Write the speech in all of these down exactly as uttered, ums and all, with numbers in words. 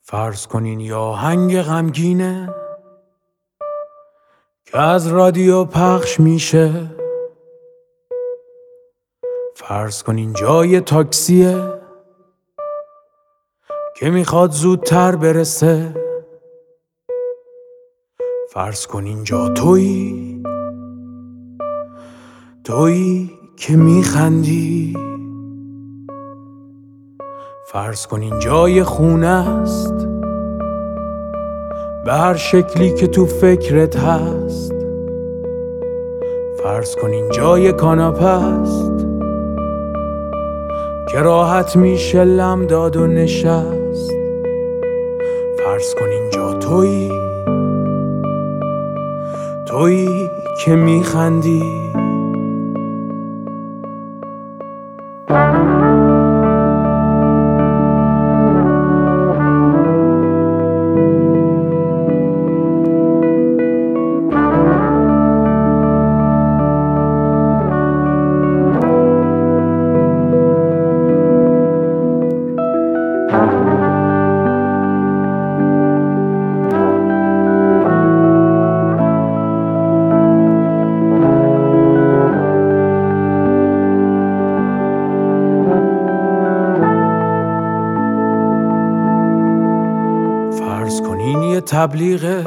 فرض کنین یه آهنگ غمگینه که از رادیو پخش میشه. فرض کنین جای تاکسیه که میخواد زودتر برسه. فرض کنین جا تویی تویی که میخندی. فرض کنین جای خونه است به هر شکلی که تو فکرت هست. فرض کنین جای کاناپه است که راحت میشه لم داد و نشست. فرض کنین جا تویی تویی که میخندی. فرض کنین یه تبلیغه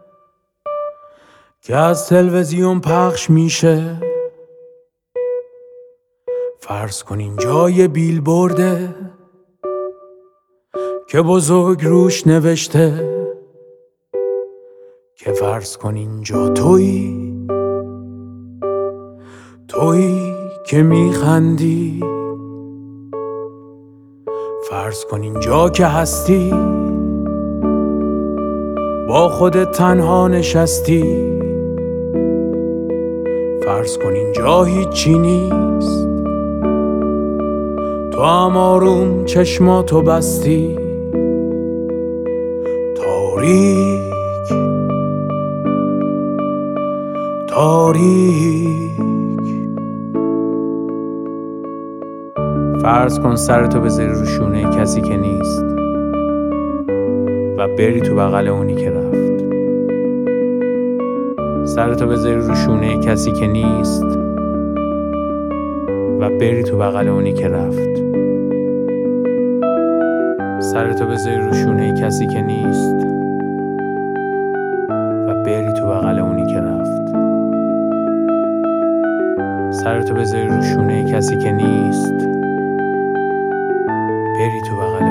که از تلویزیون پخش میشه. فرض کنین جای بیلبورده که بزرگ روش نوشته که فرض کنین جا تویی تویی که میخندی. فرض کنین جا که هستی با خودت تنها نشستی. فرض کنین جا هیچی نیست تو هم آروم چشماتو بستی. تاریک تاریک. فرض کن سرتو بذاری رو شونه کسی که نیست و بری تو بغل اونی که رفت. سرتو بذاری رو شونه کسی که نیست و بری تو بغل اونی که رفت. سرتو بذاری رو شونه کسی که نیست و بری تو بغل اونی که رفت. سرتو بذاری رو شونه کسی که نیست بری تو بغل